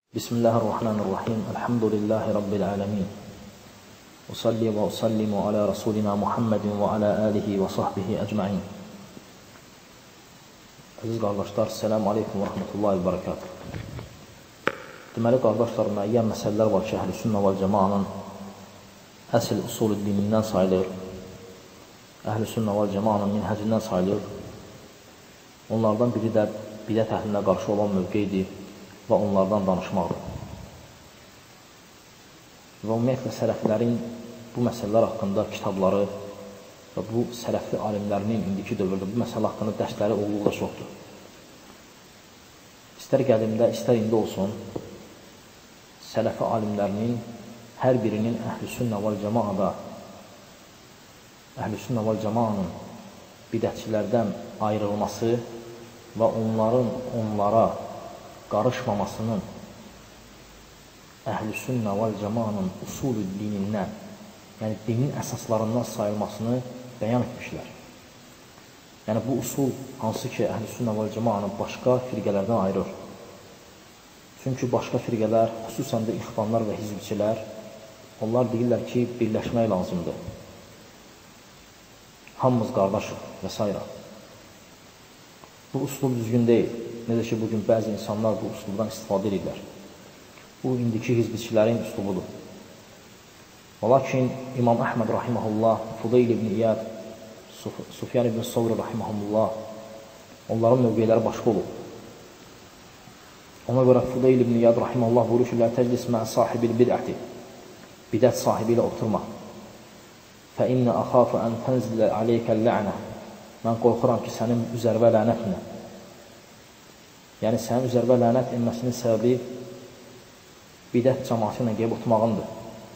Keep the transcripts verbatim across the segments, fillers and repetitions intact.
Bismillahirrahmanirrahim. Elhamdülillahi Rabbil alemin. Usalli və usallimu ala Rasulina Muhammedin və ala alihi və sahbihi əcmain. Əziz qardaşlar, selamu aleykum və rahmetullahi və barakatuhu. Deməli, qardaşlar, müəyyən məsələlər var ki, əhl-i sünnə və cəmaanın əsl usulü dinindən sayılır. Əhl-i sünnə və cəmaanın minhəcindən sayılır. Onlardan biri də bidət əhlinə qarşı olan mövqeydir və onlardan danışmaqdır. Və ümumiyyətlə, sələflərin bu məsələlər haqqında kitabları və bu sələfli alimlərinin indiki dövrdə bu məsələ haqqında dərsləri olduqca çoxdur. İstər qədimdə, istər indi olsun, sələfi alimlərinin hər birinin əhl-i sünnə və cəmaada, əhl-i sünnə və cəmaanın bidətçilərdən ayrılması və onların onlara qarışmamasının əhl-i sünnə və cəmaanın usulü dinindən, yəni dinin əsaslarından sayılmasını bəyan etmişlər. Yəni bu usul hansı ki, əhl-i sünnə və cəmaanın başqa firqələrdən ayırır. Çünki başqa firqələr, xüsusən də ixvanlar və hizbçilər, onlar deyirlər ki, birləşmək lazımdır. Hamımız qardaşıq və s. Bu usul düzgün deyil. Necə ki, bugün bəzi insanlar bu usuldan istifadə edirlər. Bu, indiki hizbçilərin üsuludur. Lakin İmam Əhməd rahiməhullah, Fudayl ibn İyad, Sufyan ibn Savri rahiməhullah, onların mövqeyləri başqa olur. Ona görə Fudayl ibn İyad rahiməhullah buyurur ki, lə təclis mə sahibil bid'əti, bidət sahibi ilə oturma. Fə innə əxafə ən tənzilə aleykəl lə'nə, mən qorxuram ki, sənin üzərvə lənətlə. Yəni, sənin üzərvə lənət inməsinin səbəbi bidət cəmaatı ilə qeyb oturmağındır.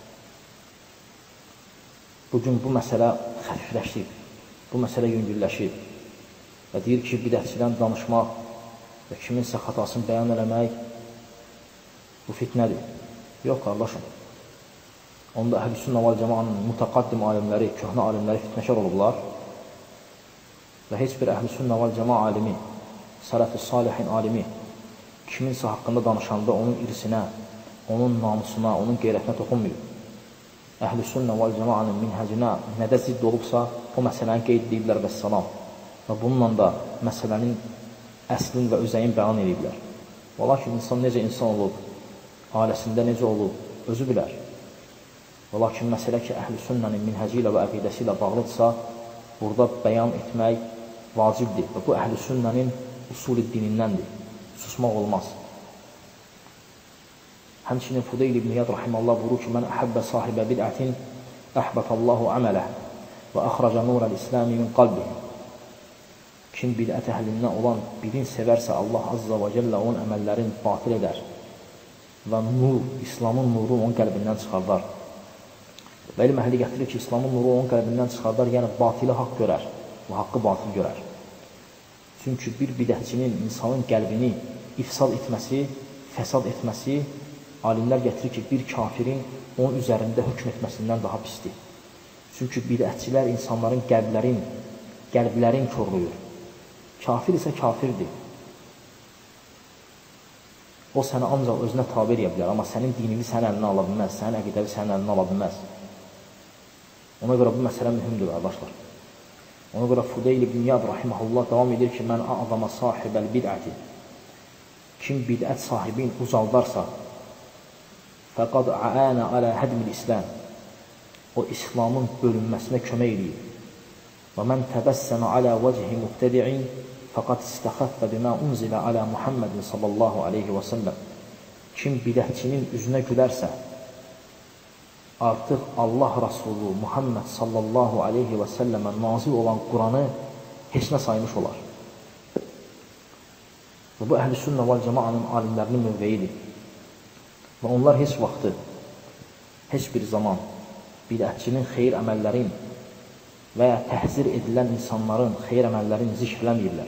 Bugün bu məsələ xəfifləşib, bu məsələ yüngülləşib və deyir ki, bidətçidən danışmaq və kiminsə xatasını bəyan eləmək bu fitnədir. Yox, qardaşım. Onda əhl-i sünnə və cəmaanın mütəqaddim alimləri, köhnə alimləri fitnəkar olublar və heç bir əhl-i sünnə və cəma alimi, sələf-i salihin alimi kiminsə haqqında danışanda onun irisinə, onun namusuna, onun qeyrətinə toxunmuyor. Əhl-i sünnə və cəmaanın minhəcinə nədə zidd olubsa, o məsələni qeyd ediblər və səlam. Və bununla da məsələnin əslin və özəyin bəyan ediblər. Və lakin insan necə insan olub, ailəsində necə olub, özü bilər. Və lakin məsələ ki, əhl-i sünnənin minhəci ilə və əqidəsi ilə bağlıdırsa, burada bəyan etmək vacibdir. Və bu əhl-i sünnənin usulü dinindəndir. Susmaq olmaz. Həmçinin Fudayl ibn İyad rahimallah buyurur ki, mən əhəbbə sahibə bid'ətin əhbətallahu əmələ və əxraca nurəl İslami min qalbih. Kim bidət əhlindən olan birin sevərsə, Allah azza və cəllə onun əməllərin batil edər və nur, İslamın nuru onun qəlbindən çıxardar. Və elm əhli gətirir ki, İslamın nuru onun qəlbindən çıxardar, yəni batili haqq görər və haqqı batil görər. Çünki bir bidətçinin insanın qəlbini ifsad etməsi, fəsad etməsi, alimlər gətirir ki, bir kafirin onun üzərində hökm etməsindən daha pisdir. Çünki bidətçilər insanların qəlblərin, qəlblərin korluyur. Kafir isə kafirdir. O səni ancaq özünə tabi edə bilər, amma sənin dinini sənin əlinə ala bilməz, sənin əqidəvi sənin əlinə ala bilməz. Ona görə bu məsələ mühümdür, qardaşlar. Ona görə Fudayl ibn İyad rahiməhullah davam edir ki, mən a'zama sahibəl bid'əti. Kim bidət sahibin uzaldarsa, fəqad a'ana alə hədmil İslam. O, İslamın bölünməsinə kömək edir. Və mən təbəssəmə alə vəcihi mübtədi'in, fəqad istəxəffə bimə unzilə alə Muhammedin sallallahu aleyhi və səlləm. Kim bidətçinin üzünə gülərsə, artıq Allah Rasulü Muhammed sallallahu aleyhi və səlləmə nazil olan Quranı heç nə saymış olar. Və bu əhl-i sünnə və cəmaanın alimlərinin mövqeyidir. Və onlar heç vaxtı, heç bir zaman bidətçinin xeyir əməllərin və ya təhzir edilən insanların xeyir əməllərini zikrləməyirlər.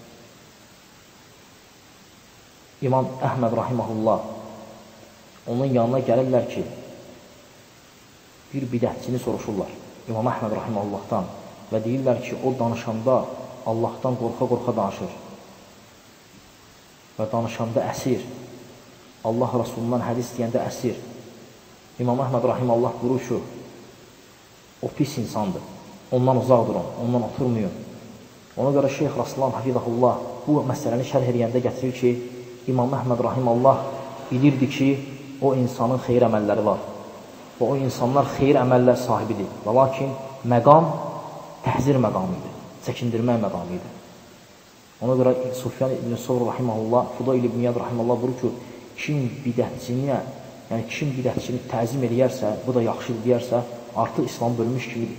İmam Əhməd rahiməhullah onun yanına gəlirlər ki, bir bidətçini soruşurlar İmam Əhməd rahiməllahdan və deyirlər ki, o danışanda Allahdan qorxa-qorxa danışır və danışanda əsir Allah Rasulundan hədis deyəndə əsir. İmam Əhməd Rahiməllah buyurur ki, o pis insandır. Ondan uzaq durun, ondan oturmayın. Ona görə Şeyx Raslan Hafizahullah bu məsələni şərh edəndə gətirir ki, İmam Əhməd Rahiməllah bilirdi ki, o insanın xeyir əməlləri var. Və o insanlar xeyir əməllər sahibidir. Və lakin məqam təhzir məqamı idi, çəkindirmək məqamı idi. Ona görə Sufyan ibn Sovr Rahiməllah, Fudayl ibn İyad Rahiməllah buyurur ki, kim bidətçiniyə, yəni kim bidətçini təzim edərsə, bu da yaxşı deyərsə, artıq İslam bölmüş kimidir.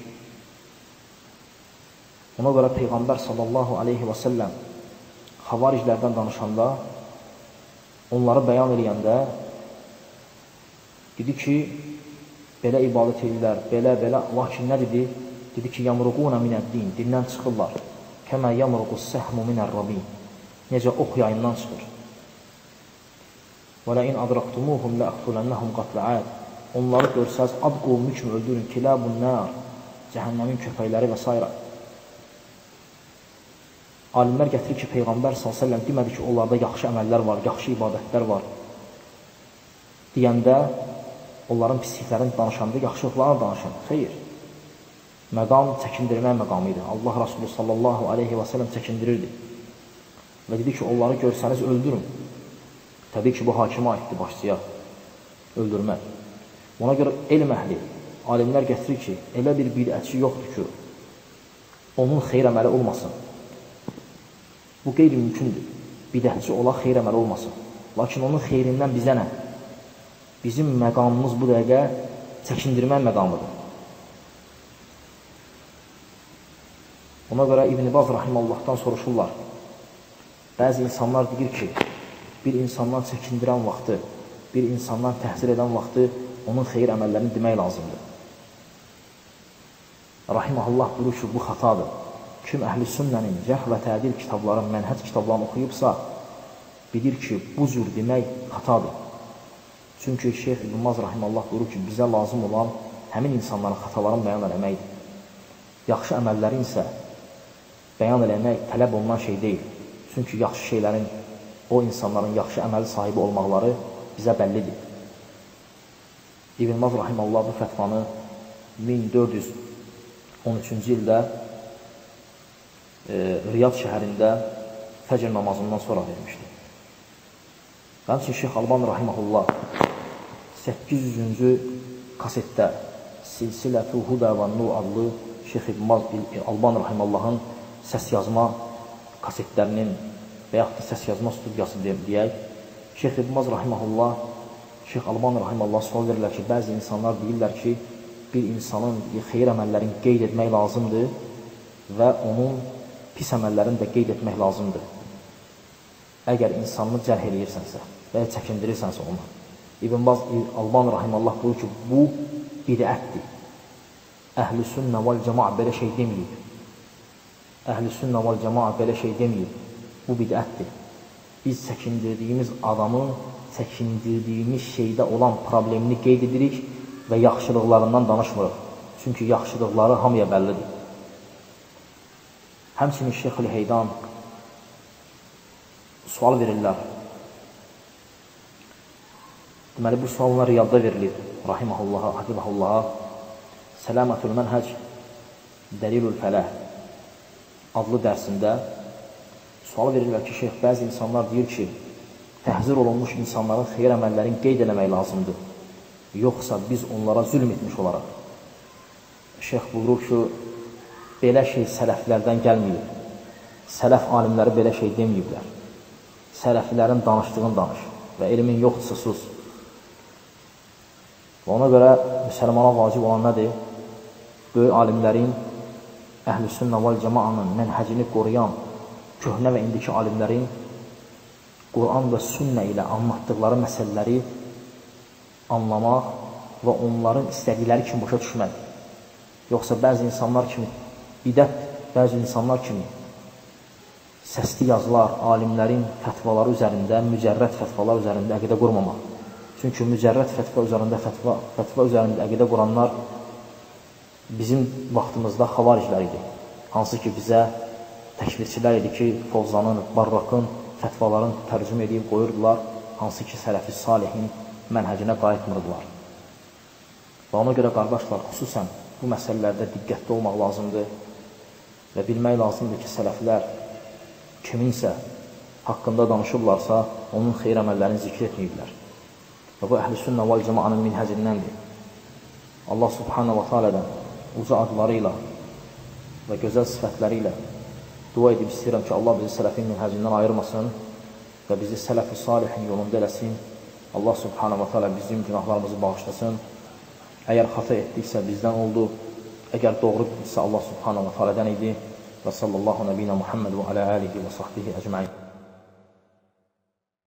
Ona görə Peyğəmbər sallallahu aleyhi və səlləm xavariclərdən danışanda, onları bəyan edəndə dedi ki, belə ibadət edirlər, belə, belə, lakin nə dedi? Dedi ki, yamruquna minəd-din, dindən çıxırlar. Kəmə yamruqus səhmu minər-rabin. Necə ox yayından çıxır. Və ləin adraqtumuhum ləəqtulannəhum qatlə'ad. Onları görsəz, ad qovmu kimi öldürün, kilabun nər, cəhənnəmin köpəkləri və s. Alimlər gətirir ki, Peyğəmbər sallallahu əleyhi və səlləm demədi ki, onlarda yaxşı əməllər var, yaxşı ibadətlər var. Deyəndə, onların pisliklərini danışanda, yaxşılıqlarını danışın. Xeyr. Məqam çəkindirmək məqamı idi. Allah Rasulü sallallahu aleyhi və səlləm çəkindirirdi. Və dedi ki, onları görsəniz öldürün. Təbii ki, bu hakimə aiddir başçıya. Öldürmək. Ona görə elm əhli, alimlər gətirir ki, elə bir bidətçi yoxdur ki, onun xeyr əməli olmasın. Bu qeyri-mümkündür. Bidətçi ola xeyr əməli olmasın. Lakin onun xeyrindən bizə nə? Bizim məqamımız bu dəqiqə çəkindirmək məqamıdır. Ona görə İbn Baz Rahimallahdan soruşurlar. Bəzi insanlar deyir ki, bir insandan çəkindirən vaxtı, bir insandan təhzir edən vaxtı onun xeyir əməllərini demək lazımdır. Rahiməhullah buyurur ki, bu xatadır. Kim əhl-i sünnənin cərh və tədil kitabların, mənhəc kitablarını oxuyubsa, bilir ki, bu cür demək xatadır. Çünki Şeyx İbn Baz Rahiməllah buyurur ki, bizə lazım olan həmin insanların xatalarını bəyan eləməkdir. Yaxşı əməllərin isə bəyan eləmək tələb olunan şey deyil. Çünki yaxşı şeylərin, o insanların yaxşı əməli sahibi olmaqları bizə bəllidir. İbn Baz Rahiməllah bu fətvanı min dörd yüz on üçüncü ildə e, Riyad şəhərində fəcr namazından sonra vermişdir. Həmçinin Şeyx Alban Rahiməhullah səkkiz yüzüncü kasetdə Silsilə-tü Hudə və Nur adlı Şeyx Alban Rahiməhallahın səs yazma kasetlərinin və yaxud da səs yazma studiyası deyək, Şeyx İbn Rahiməhullah, Şeyx Alban Rahiməhullah sual verirlər ki, bəzi insanlar deyirlər ki, bir insanın xeyir əməllərini qeyd etmək lazımdır və onun pis əməllərini də qeyd etmək lazımdır. Əgər insanını cərh eləyirsənsə və ya çəkindirirsənsə onu. İbn Baz Alban Rahiməllah buyur ki, bu bidətdir. Əhl-i sünnə vəl cəmaə belə şey deməyib. Əhl-i sünnə vəl cəmaə belə şey deməyib. Bu bidətdir. Biz çəkindirdiyimiz adamın çəkindirdiyimiz şeydə olan problemini qeyd edirik və yaxşılıqlarından danışmırıq. Çünki yaxşılıqları hamıya bəllidir. Həmçinin Şeyx-ül Heydan sual verirlər. Deməli, bu suallar Riyadda verilir. Rahiməhullaha, Hafizahullaha, Sələmətul Mənhəc, Dəlilül Fələh adlı dərsində sual verirlər ki, Şeyx, bəzi insanlar deyir ki, təhzir olunmuş insanların xeyir əməllərini qeyd eləmək lazımdır. Yoxsa biz onlara zülm etmiş olaraq. Şeyx buyurur ki, belə şey sələflərdən gəlməyib. Sələf alimləri belə şey deməyiblər. Sələfilərin danışdığını danış və elmin yoxdursa sus. Və ona görə müsəlmana vacib olan nədir? Böyük alimlərin, əhl-i sünnə vəl cəmaanın mənhəcini qoruyan köhnə və indiki alimlərin Quran və sünnə ilə anlatdıqları məsələləri anlamaq və onların istədikləri kimi başa düşmək. Yoxsa bəzi insanlar kimi bidət, bəzi insanlar kimi səsli yazılar, alimlərin fətvaları üzərində, mücərrət fətvalar üzərində əqidə qurmamaq. Çünki mücərrət fətva üzərində, fətva, fətva üzərində əqidə quranlar bizim vaxtımızda xavariclər idi. Hansı ki, bizə təkvirçilər idi ki, Fovzanın, Barrakın fətvalarını tərcümə edib qoyurdular hansı ki, sələfi salihin mənhəcinə qayıtmırdılar. Və ona görə, qardaşlar, xüsusən bu məsələlərdə diqqətli olmaq lazımdır və bilmək lazımdır ki, sələflər kiminsə haqqında danışırlarsa, onun xeyr əməllərini zikr etməyiblər. Və bu, əhl-i sünnə və cəmaanın minhəcindəndir. Allah subhanahu wa ta'alədən uca adları ilə və gözəl sifətləri ilə dua edib istəyirəm ki, Allah bizi sələfin minhəcindən ayırmasın və bizi sələf-i salihin yolunda eləsin. Allah subhanahu wa ta'ala bizim günahlarımızı bağışlasın. Əgər xata etdiksə bizdən oldu, əgər doğru etdiksə Allah subhanahu wa ta'alədən idi. Və sallallahu nəbiyyə Muhammed və alə alihi və sahbihi əcmain.